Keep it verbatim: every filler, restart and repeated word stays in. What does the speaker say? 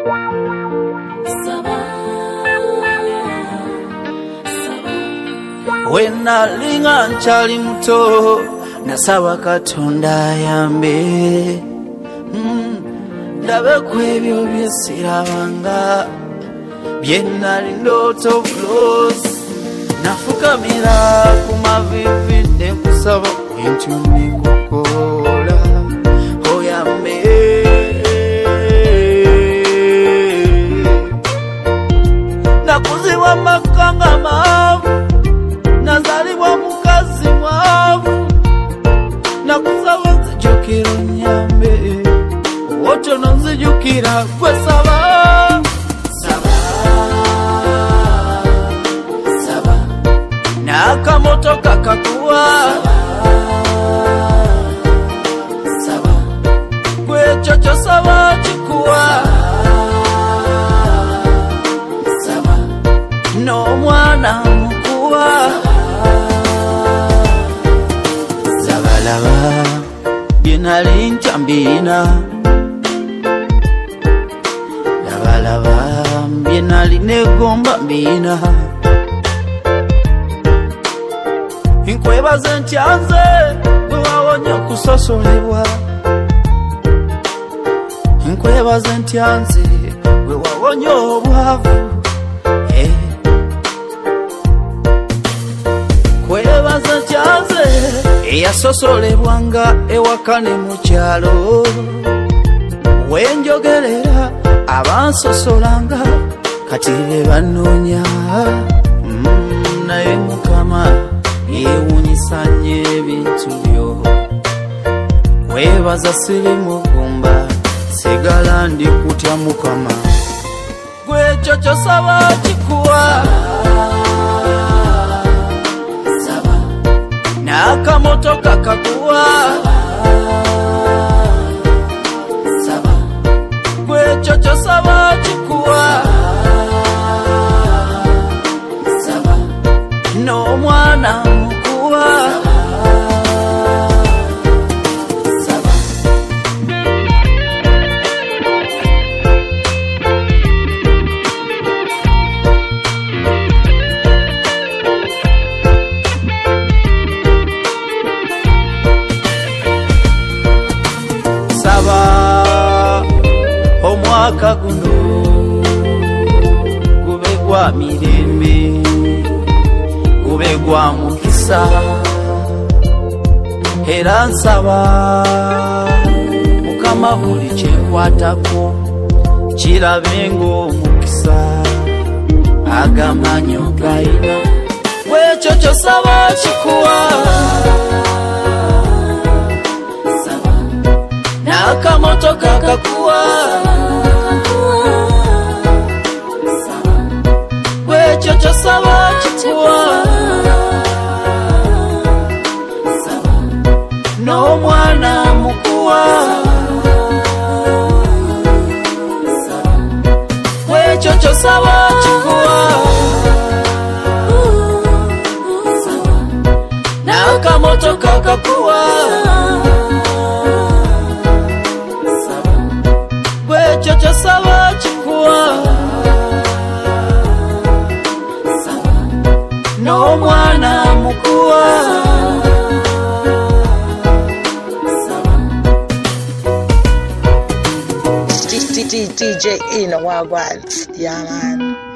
Wena linga nchali muto nasaba Katonda yambe mm. Ndabe kwebyo byesirabanga byenali ndoto bulosi nafukamira kumavivi nekusaba bintu nikukola oyambe nakuziwa makanga mavu nazaliwa mukazi mwavu nakusaba nzijukira nyambe woto nzijukira kwesaba saba saba nakamoto kakakuwa saba kwechocho saba chikuwa saba no mwana mukuwa sabalaba binali nchambina labalaba binali negomba mbina inkwebaze ntyanze bwawonye kusosolewa inkwebaze ntyanze bwawonye obwavu eh kwebaze ntyanze eyasosolebwanga ewakane mu kyalo wenjogerera abansosolanga kati be banoonya mm, naye Mukama yewunyisanye ebintu byo webaza sirimugumba sigala ndi kutya Mukama gwekyo kyosaba kikuwa saba nakamoto kakakuwa saba gwekyo kyosaba kikuwa saba no mwana mukuwa saba saba omwaka guno gube gwa mirembe gube gwa mukisa era nsaba Mukama buli kyenkwatako kirabe ng'omukisa agamanyo gayina wekyo kyosaba kikuwa saba nakamoto kakakuwa saba wekyo kyosaba kikuwa saba no mwana mukuwa saba wekyo kyosaba kikuwa saba nakamoto kakakuwa saba wekyo kyosaba kikuwa saba no mwana mukuwa D J Eno Wagwan, yeah man.